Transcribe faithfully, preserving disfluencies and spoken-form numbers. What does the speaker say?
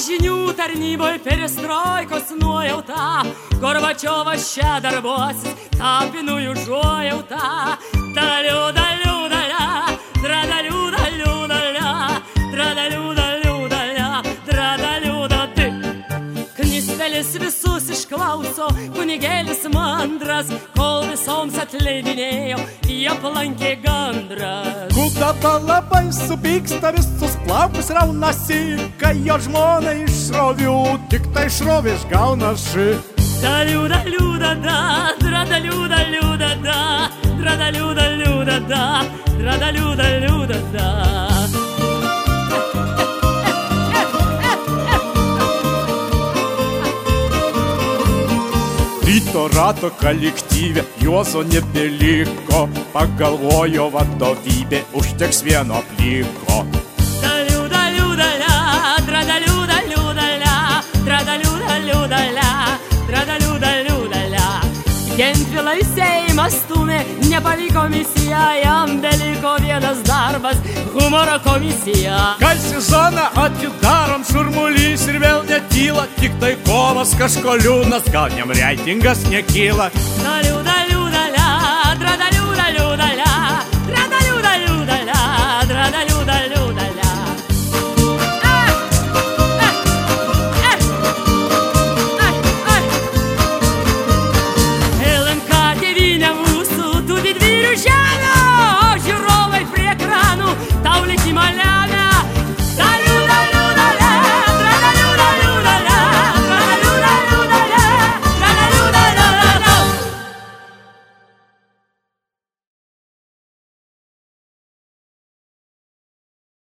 žinių tarnyboj perestroikos nuojauta, Gorbačiovas čia darbuosis, tapinų užuojauta. Daliu, daliu, dalia, dradaliu, daliu, dalia, dradaliu, daliu, dalia, dradaliu, dati. Knistelis visus išklauso, kunigėlis mandras, kol visoms atleidinėjo, jie aplankė gandras. Kudaba labai supyksta, visus plaukus raunasi, kai jo žmona iš šrovių tik tai šrovės gaunasi. Daliu, daliu, dada, dradaliu, daliu, dada, dradaliu, daliu, dada, dradaliu, daliu, dada. Ryto rato kolektyve Juozo nebeliko, pagalvojo vadovybė, užteks vieno pliko. Daliu, daliu, dalia, dradaliu, daliu, dalia, dradaliu, daliu, dalia, dradaliu, daliu, dalia. Gentvilą į Seimą stūmė, nepavyko misija, jam beliko vienas darbas, humoro komisija. Kai sezoną atidarom, šurmulys ir vėl netyla, tik tai kovas kažko liūnas, gal jam reitingas nekyla. Daliu, daliu, dalia, dradaliu, daliu, dalia,